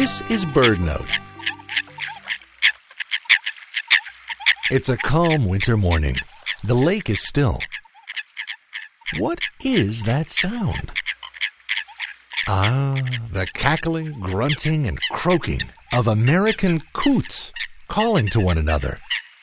This is BirdNote. It's a calm winter morning. The lake is still. What is that sound? The cackling, grunting, and croaking of American coots calling to one another.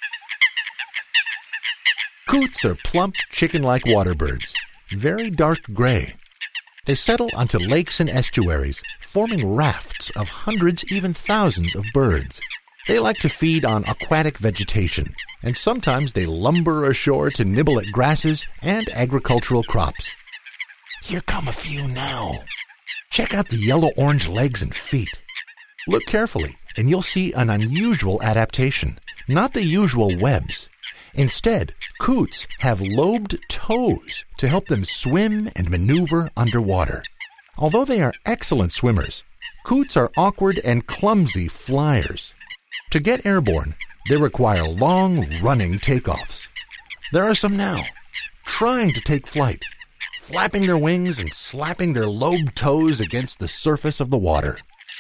Coots are plump, chicken-like water birds, very dark gray. They settle onto lakes and estuaries, forming rafts of hundreds, even thousands of birds. They like to feed on aquatic vegetation, and sometimes they lumber ashore to nibble at grasses and agricultural crops. Here come a few now. Check out the yellow-orange legs and feet. Look carefully, and you'll see an unusual adaptation, not the usual webs. Instead, coots have lobed toes to help them swim and maneuver underwater. Although they are excellent swimmers, coots are awkward and clumsy flyers. To get airborne, they require long, running takeoffs. There are some now, trying to take flight, flapping their wings and slapping their lobed toes against the surface of the water.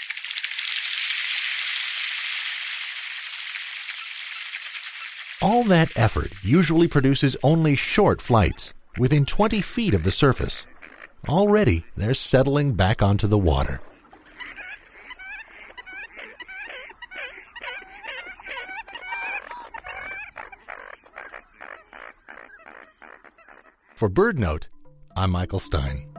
All that effort usually produces only short flights, within 20 feet of the surface. Already, they're settling back onto the water. For BirdNote, I'm Michael Stein.